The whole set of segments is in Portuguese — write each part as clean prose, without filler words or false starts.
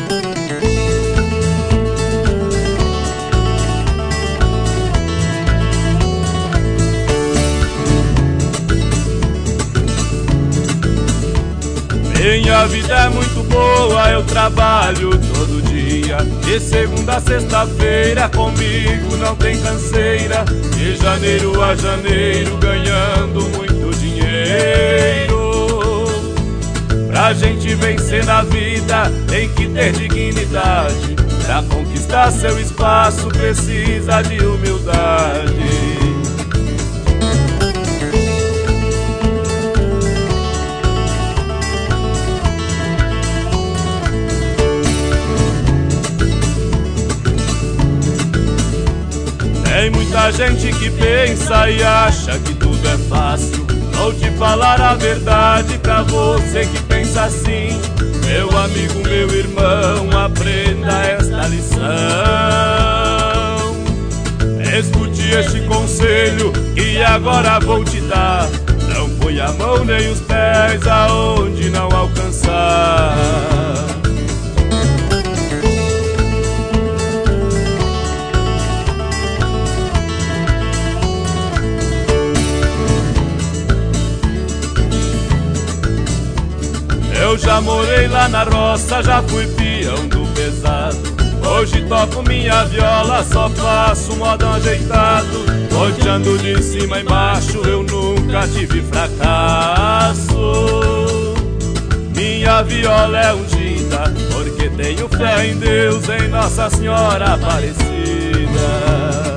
Minha vida é muito boa, eu trabalho todo dia. De segunda a sexta-feira comigo não tem canseira. De janeiro a janeiro ganhando muito dinheiro. Pra gente vencer na vida tem que ter dignidade. Pra conquistar seu espaço precisa de humildade. Tem muita gente que pensa e acha que tudo é fácil. Vou te falar a verdade pra você que pensa assim. Meu amigo, meu irmão, aprenda esta lição. Escute este conselho que agora vou te dar. Não põe a mão nem os pés aonde não alcançar. Eu já morei lá na roça, já fui peão do pesado. Hoje toco minha viola, só faço modão ajeitado. Rodeando de cima e embaixo, eu nunca tive fracasso. Minha viola é ungida, porque tenho fé em Deus, em Nossa Senhora Aparecida.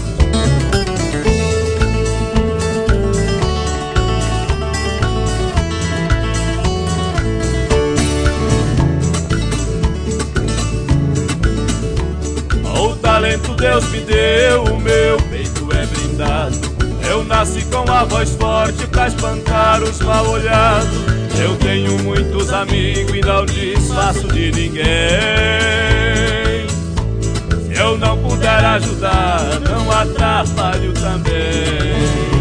Talento Deus me deu, o meu peito é blindado. Eu nasci com a voz forte pra espantar os mal-olhados. Eu tenho muitos amigos e não desfaço de ninguém. Se eu não puder ajudar, não atrapalho também.